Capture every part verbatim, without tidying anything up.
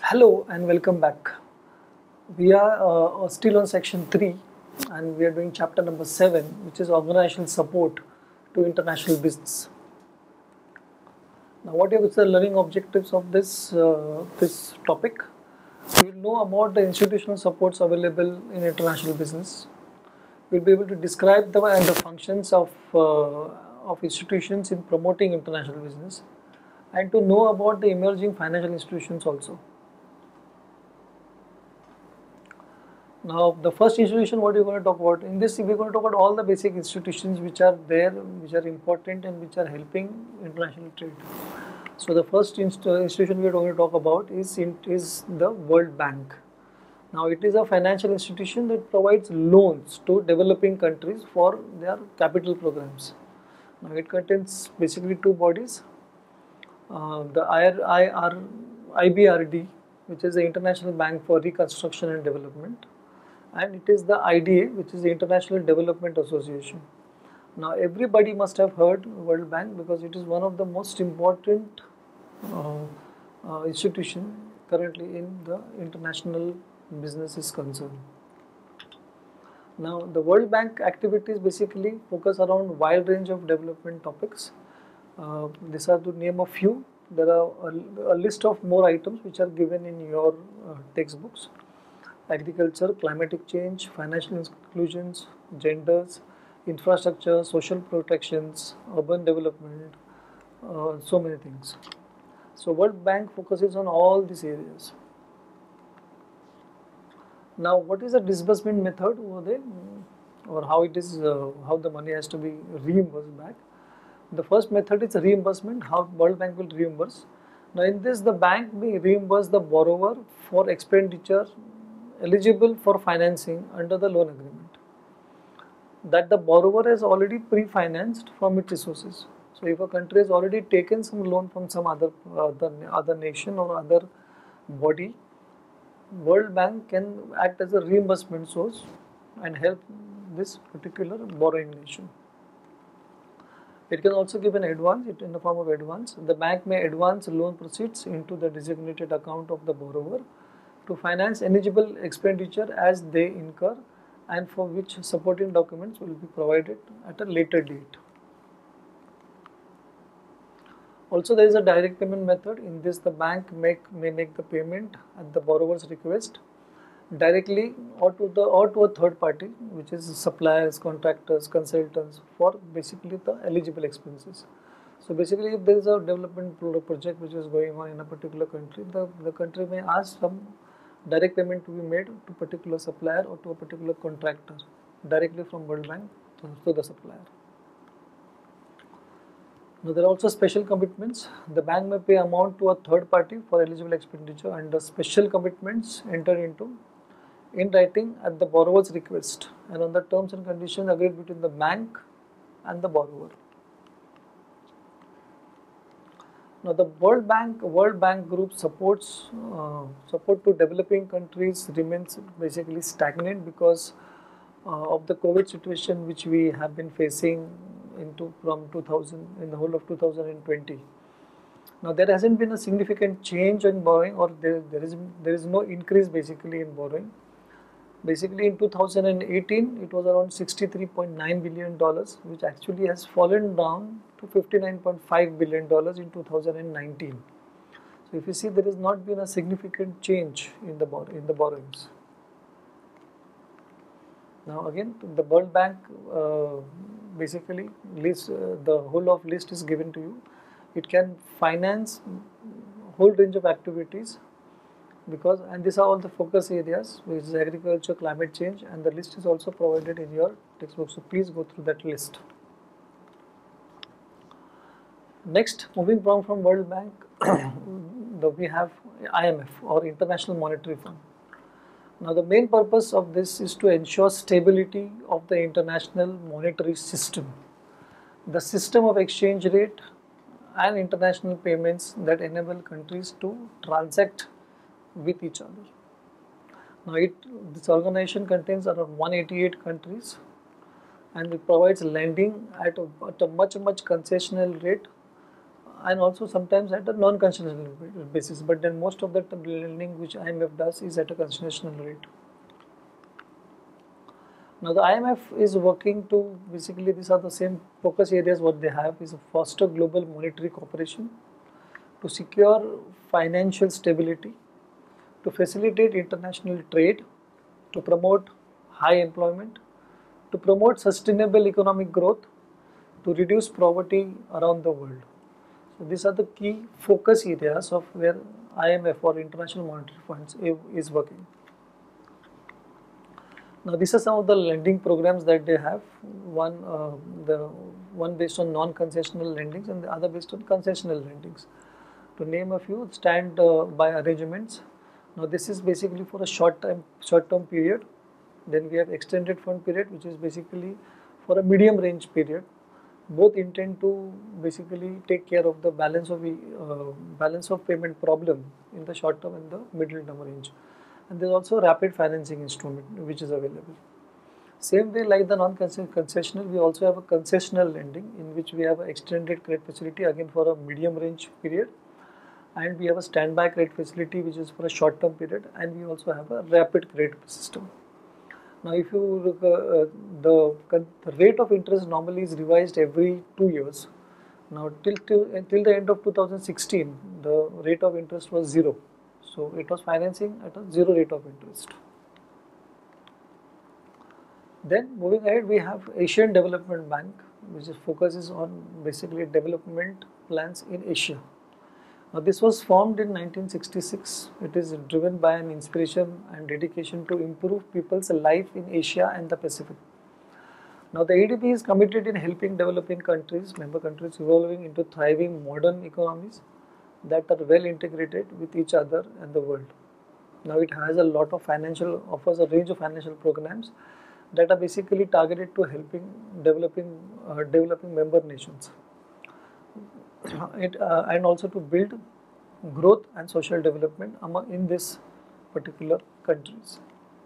Hello and welcome back. We are uh, still on section three and we are doing chapter number seven, which is organizational support to international business. Now, what are the learning objectives of this, uh, this topic? We will know about the institutional supports available in international business. We will be able to describe the, and the functions of, uh, of institutions in promoting international business, and to know about the emerging financial institutions also. Now, the first institution, what we're going to talk about in this, we're going to talk about all the basic institutions which are there, which are important and which are helping international trade. So, the first inst institution we're going to talk about is, is the World Bank. Now, it is a financial institution that provides loans to developing countries for their capital programs. Now, it contains basically two bodies, uh, the I B R D, which is the International Bank for Reconstruction and Development, and it is the I D A, which is the International Development Association. Now, everybody must have heard World Bank because it is one of the most important uh, uh, institution currently in the international business is concerned. Now, the World Bank activities basically focus around wide range of development topics. Uh, these are to name a few. There are a, a list of more items which are given in your uh, textbooks. Agriculture, climatic change, financial inclusions, genders, infrastructure, social protections, urban development, uh, so many things. So, World Bank focuses on all these areas. Now, what is the disbursement method over there, or how it is, uh, how the money has to be reimbursed back? The first method is reimbursement, how World Bank will reimburse. Now, in this, the bank may reimburse the borrower for expenditure eligible for financing under the loan agreement that the borrower has already pre-financed from its resources. So, if a country has already taken some loan from some other other, other nation or other body, World Bank can act as a reimbursement source and help this particular borrowing nation. It can also give an advance, it in the form of advance. The bank may advance loan proceeds into the designated account of the borrower to finance eligible expenditure as they incur, and for which supporting documents will be provided at a later date. Also, there is a direct payment method. In this, the bank make, may make the payment at the borrower's request directly or to the or to a third party, which is suppliers, contractors, consultants, for basically the eligible expenses. So basically, if there is a development project which is going on in a particular country, the, the country may ask some direct payment to be made to particular supplier or to a particular contractor directly from World Bank to, to the supplier. Now, there are also special commitments. The bank may pay amount to a third party for eligible expenditure, and the special commitments entered into in writing at the borrower's request and on the terms and conditions agreed between the bank and the borrower. Now, the World Bank World Bank Group supports uh, support to developing countries remains basically stagnant because uh, of the COVID situation which we have been facing into from two thousand in the whole of two thousand twenty. Now, there hasn't been a significant change in borrowing, or there, there is there is no increase basically in borrowing. Basically, in two thousand eighteen, it was around sixty-three point nine billion dollars, which actually has fallen down to fifty-nine point five billion dollars in two thousand nineteen. So, if you see, there has not been a significant change in the in the borrowings. Now, again, the World Bank uh, basically list uh, the whole of list is given to you. It can finance whole range of activities. Because and these are all the focus areas, which is agriculture, climate change, and the list is also provided in your textbook. So please go through that list. Next, moving from from World Bank, the, we have I M F or International Monetary Fund. Now, the main purpose of this is to ensure stability of the international monetary system, the system of exchange rate, and international payments that enable countries to transact with each other. Now, it, this organization contains around one hundred eighty-eight countries, and it provides lending at a, at a much much concessional rate and also sometimes at a non-concessional basis, but then most of the lending which I M F does is at a concessional rate. Now the I M F is working to, basically these are the same focus areas what they have, is foster global monetary cooperation, to secure financial stability, to facilitate international trade, to promote high employment, to promote sustainable economic growth, to reduce poverty around the world. So these are the key focus areas of where I M F or International Monetary Funds is working. Now these are some of the lending programs that they have. One, uh, the one based on non-concessional lendings and the other based on concessional lendings. To name a few, stand uh, by arrangements. Now this is basically for a short time, short term period. Then we have extended fund period, which is basically for a medium range period. Both intend to basically take care of the balance of uh, balance of payment problem in the short term and the middle term range. And there is also a rapid financing instrument which is available. Same way like the non-concessional, we also have a concessional lending in which we have an extended credit facility again for a medium range period, and we have a standby credit facility which is for a short term period, and we also have a rapid credit system. Now if you look, uh, the, the rate of interest normally is revised every two years. Now till, till, till the end of two thousand sixteen, the rate of interest was zero. So it was financing at a zero rate of interest. Then moving ahead, we have Asian Development Bank, which focuses on basically development plans in Asia. Now this was formed in nineteen sixty-six. It is driven by an inspiration and dedication to improve people's life in Asia and the Pacific. Now the A D B is committed in helping developing countries, member countries, evolving into thriving modern economies that are well integrated with each other and the world. Now it has a lot of financial, offers a range of financial programs that are basically targeted to helping developing, uh, developing member nations. It, uh, and also to build growth and social development among in this particular countries.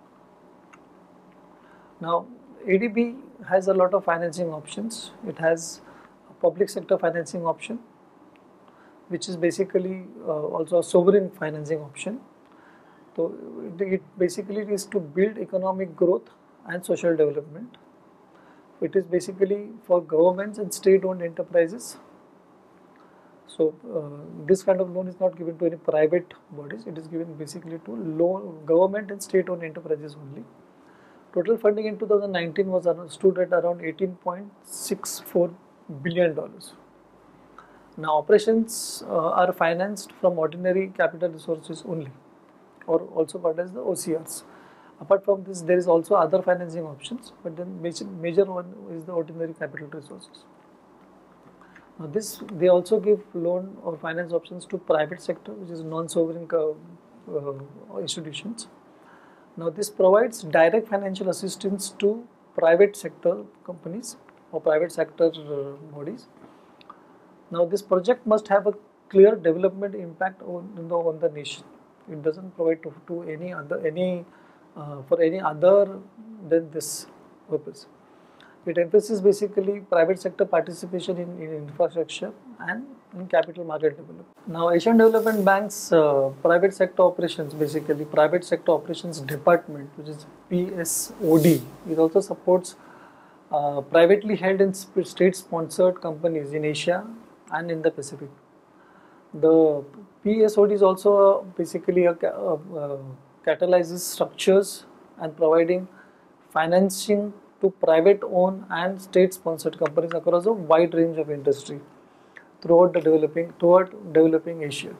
Now A D B has a lot of financing options. It has a public sector financing option, which is basically uh, also a sovereign financing option. So it, it basically is to build economic growth and social development. It is basically for governments and state-owned enterprises. So uh, this kind of loan is not given to any private bodies. It is given basically to loan, government and state-owned enterprises only. Total funding in two thousand nineteen was around, stood at around eighteen point six four billion dollars. Now operations uh, are financed from ordinary capital resources only, or also called as the O C Rs. Apart from this, there is also other financing options, but then major, major one is the ordinary capital resources. Now this, they also give loan or finance options to private sector, which is non-sovereign uh, uh, institutions. Now this provides direct financial assistance to private sector companies or private sector uh, bodies. Now this project must have a clear development impact on, you know, on the nation. It doesn't provide to, to any other any uh, for any other than this purpose. It emphasizes basically private sector participation in, in infrastructure and in capital market development. Now Asian Development Bank's uh, private sector operations, basically private sector operations department, which is P S O D, it also supports uh, privately held and state sponsored companies in Asia and in the Pacific. The P S O D is also basically a, a, a catalyzes structures and providing financing to private owned and state sponsored companies across a wide range of industry throughout the developing throughout developing Asia.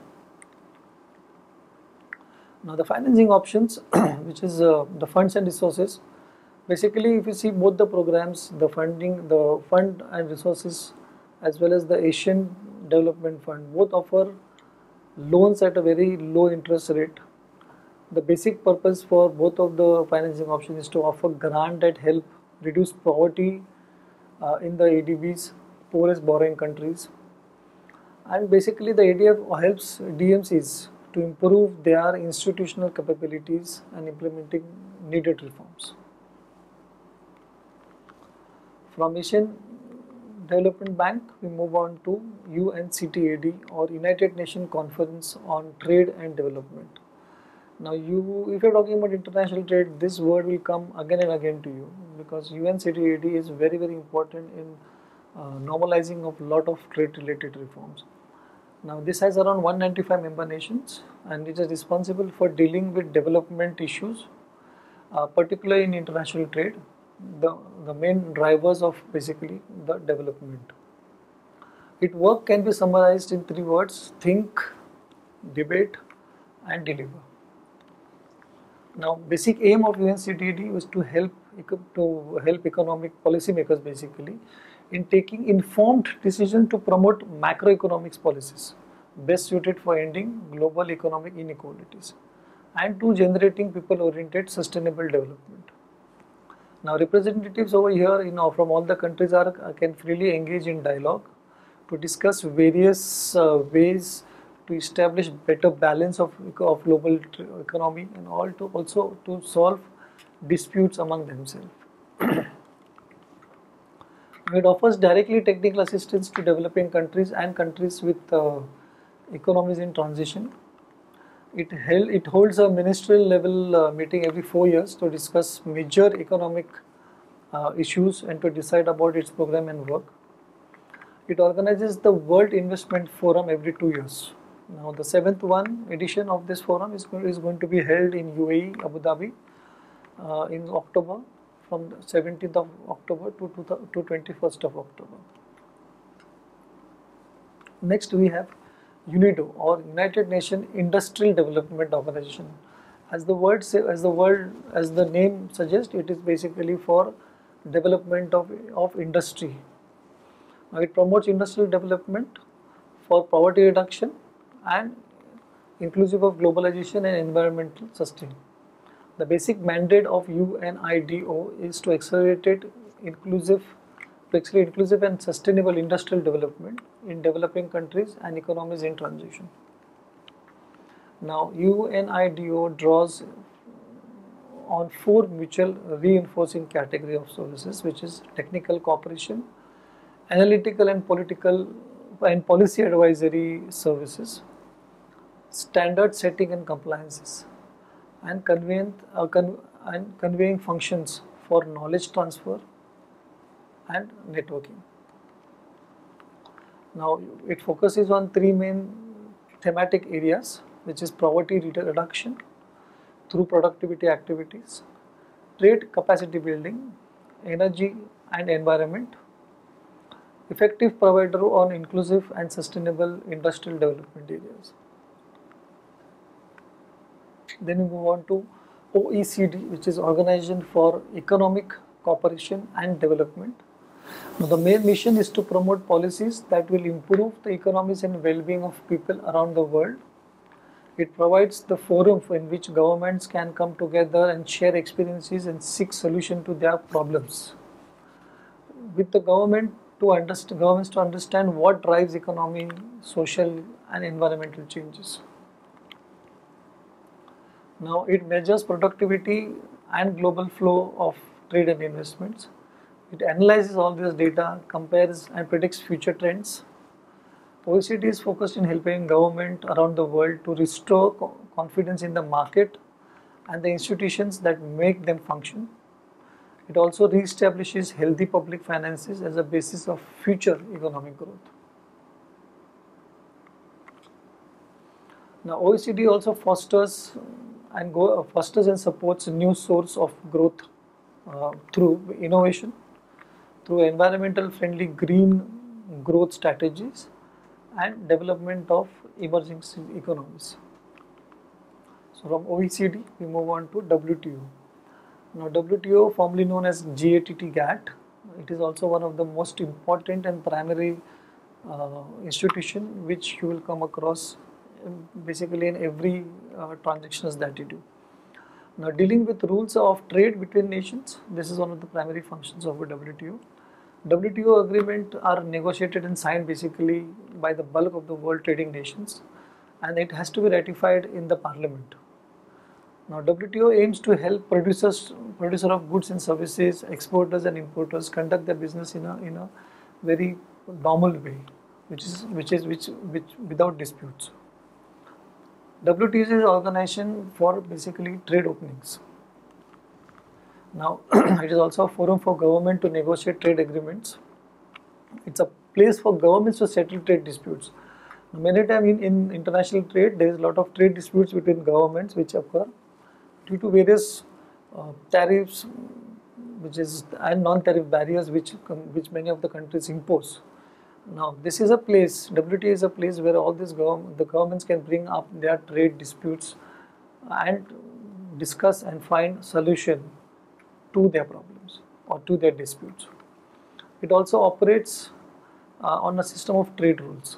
Now the financing options, which is uh, the funds and resources. Basically, if you see both the programs, the funding, the fund and resources, as well as the Asian Development Fund, both offer loans at a very low interest rate. The basic purpose for both of the financing options is to offer grant that help reduce poverty uh, in the A D B's poorest borrowing countries. And basically the A D F helps D M Cs to improve their institutional capabilities and implementing needed reforms. From Asian Development Bank, we move on to U N C T A D, or United Nations Conference on Trade and Development. Now, you, if you're talking about international trade, this word will come again and again to you, because U N C T A D is very very important in uh, normalizing of lot of trade related reforms. Now, this has around one hundred ninety-five member nations, and it is responsible for dealing with development issues, uh, particularly in international trade, the, the main drivers of basically the development. Its work can be summarized in three words: think, debate, and deliver. Now, basic aim of U N C T A D was to help to help economic policymakers basically in taking informed decisions to promote macroeconomics policies best suited for ending global economic inequalities and to generating people-oriented sustainable development. Now, representatives over here, you know, from all the countries are can freely engage in dialogue to discuss various uh, ways to establish better balance of, of global economy, and all to also to solve disputes among themselves. It offers directly technical assistance to developing countries and countries with uh, economies in transition. It, held, it holds a ministerial level uh, meeting every four years to discuss major economic uh, issues and to decide about its program and work. It organizes the World Investment Forum every two years. Now, the seventh one edition of this forum is, is going to be held in U A E, Abu Dhabi, uh, in October, from seventeenth of October to, to twenty-first of October. Next, we have UNIDO, or United Nations Industrial Development Organization. As the word say, as the word, as the name suggests, it is basically for development of, of industry. Now, it promotes industrial development for poverty reduction and inclusive of globalization and environmental sustain. The basic mandate of UNIDO is to accelerate inclusive, to accelerate inclusive and sustainable industrial development in developing countries and economies in transition. Now, UNIDO draws on four mutual reinforcing category of services, which is technical cooperation, analytical and political and policy advisory services, standard setting and compliances, and conveying, uh, con and conveying functions for knowledge transfer and networking. Now, it focuses on three main thematic areas, which is poverty reduction through productivity activities, trade capacity building, energy and environment, effective provider on inclusive and sustainable industrial development areas. Then we move on to O E C D, which is Organization for Economic Cooperation and Development. Now, the main mission is to promote policies that will improve the economies and well-being of people around the world. It provides the forum in which governments can come together and share experiences and seek solution to their problems, with the government to understand governments to understand what drives economy, social and environmental changes. Now, it measures productivity and global flow of trade and investments. It analyzes all this data, compares and predicts future trends. O E C D is focused in helping government around the world to restore confidence in the market and the institutions that make them function. It also re-establishes healthy public finances as a basis of future economic growth. Now, O E C D also fosters and go, uh, fosters and supports new source of growth uh, through innovation, through environmental friendly green growth strategies and development of emerging economies. So, from O E C D we move on to W T O. Now, W T O, formerly known as G A T T G A T, it is also one of the most important and primary uh, institution which you will come across basically in every uh, transactions that you do. Now, dealing with rules of trade between nations, this is one of the primary functions of a W T O. W T O agreement are negotiated and signed basically by the bulk of the world trading nations, and it has to be ratified in the parliament. Now, W T O aims to help producers, producer of goods and services, exporters and importers conduct their business in a, in a very normal way, which is which is which which without disputes. W T O is an organization for basically trade openings. Now, it is also a forum for government to negotiate trade agreements. It's a place for governments to settle trade disputes. Many times in, in international trade, there is a lot of trade disputes between governments which occur due to various uh, tariffs, which is and non-tariff barriers which which many of the countries impose. Now, this is a place. W T O is a place where all these government, the governments can bring up their trade disputes and discuss and find solution to their problems or to their disputes. It also operates uh, on a system of trade rules.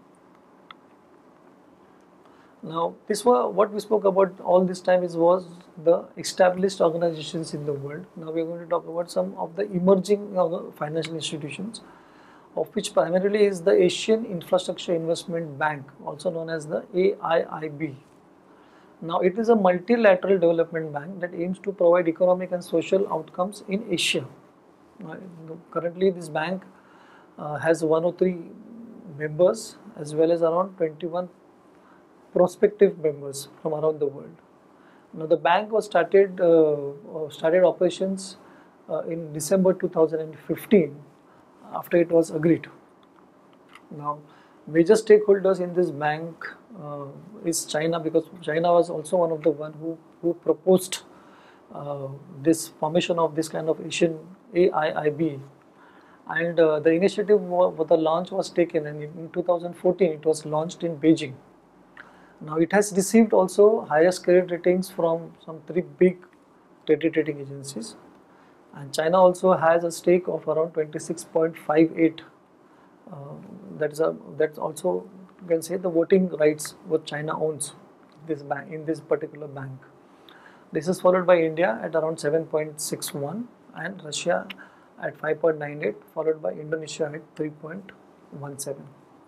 Now, this was what we spoke about all this time is was the established organizations in the world. Now, we are going to talk about some of the emerging uh, financial institutions, of which primarily is the Asian Infrastructure Investment Bank, also known as the A I I B. Now, it is a multilateral development bank that aims to provide economic and social outcomes in Asia. Uh, currently, this bank uh, has one hundred three members as well as around twenty-one prospective members from around the world. Now, the bank was started uh, started operations uh, in December two thousand fifteen after it was agreed. Now, major stakeholders in this bank uh, is China, because China was also one of the one who, who proposed uh, this formation of this kind of Asian A I I B, and uh, the initiative for the launch was taken, and in two thousand fourteen it was launched in Beijing. Now, it has received also highest credit ratings from some three big credit rating agencies, and China also has a stake of around twenty-six point five eight. Uh, that is a that's also, you can say, the voting rights what China owns this bank in this particular bank. This is followed by India at around seven point six one and Russia at five point nine eight, followed by Indonesia at three point one seven.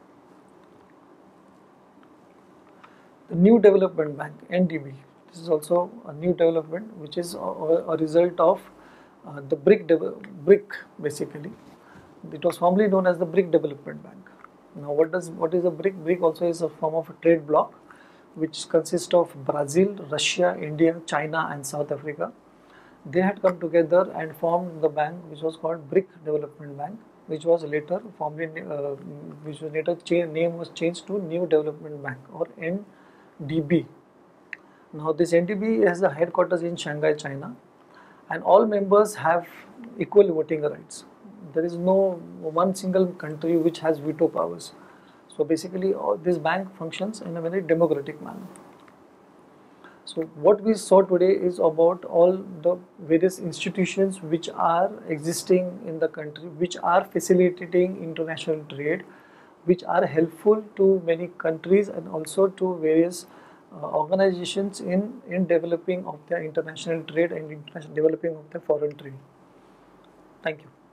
The New Development Bank, N D B. This is also a new development which is a, a result of uh, the BRIC, BRIC basically. It was formerly known as the BRIC Development Bank. Now, what does what is a BRIC? BRIC also is a form of a trade bloc which consists of Brazil, Russia, India, China and South Africa. They had come together and formed the bank which was called BRIC Development Bank, which was later formerly uh, which was later name was changed to New Development Bank, or N D B. Now, this N D B has the headquarters in Shanghai, China, and all members have equal voting rights. There is no one single country which has veto powers. So basically, all, this bank functions in a very democratic manner. So what we saw today is about all the various institutions which are existing in the country, which are facilitating international trade, which are helpful to many countries and also to various uh, organizations in, in developing of their international trade and international developing of their foreign trade. Thank you.